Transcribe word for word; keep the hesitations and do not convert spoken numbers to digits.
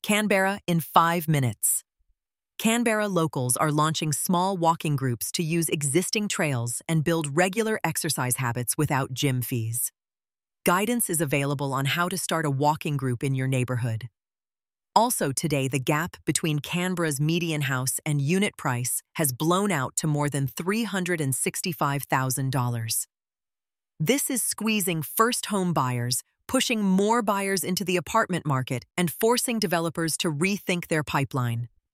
Canberra in five minutes. Canberra locals are launching small walking groups to use existing trails and build regular exercise habits without gym fees. Guidance is available on how to start a walking group in your neighborhood. Also today, the gap between Canberra's median house and unit price has blown out to more than three hundred sixty-five thousand dollars. This is squeezing first home buyers, pushing more buyers into the apartment market, and forcing developers to rethink their pipeline.